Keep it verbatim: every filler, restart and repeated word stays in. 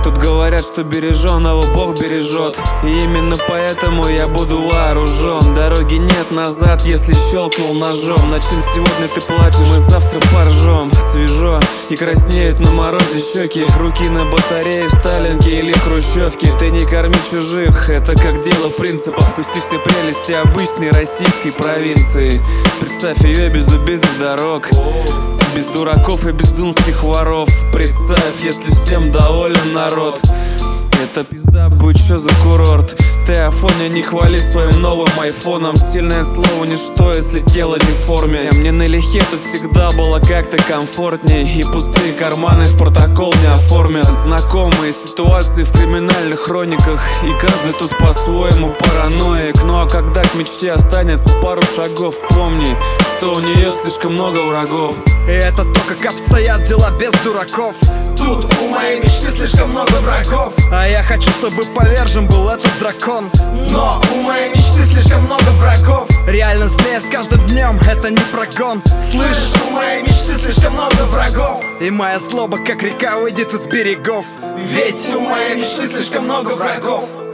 Тут говорят, что береженого Бог бережет, и именно поэтому я буду вооружен. Дороги нет назад, если щелкнул ножом. На чем сегодня ты плачешь, мы завтра поржем. Свежо и краснеют на морозе щеки, руки на батарее в Сталинке или Хрущевке. Ты не корми чужих, это как дело принципа. Вкуси все прелести обычной российской провинции. Представь ее без убитых дорог, без дураков и бездумских воров. Представь, если всем доволен народ, это пизда будет, что за курорт. Ты Афоня, не хвали своим новым айфоном. Стильное слово ничто, если тело не в форме. Мне налегке тут всегда было как-то комфортней, и пустые карманы в протокол не оформят. Знакомые ситуации в криминальных хрониках, и каждый тут по-своему параноик. Ну а когда к мечте останется пару шагов, помни, что у нее слишком много врагов. И это то, как обстоят дела без дураков. Тут у моей мечты слишком много врагов, а я хочу, чтобы повержен был этот дракон. Но у моей мечты слишком много врагов. Реально злее с каждым днем, это не прогон. Слышишь, у моей мечты слишком много врагов, и моя злоба, как река, уйдет из берегов. Ведь у моей мечты слишком много врагов.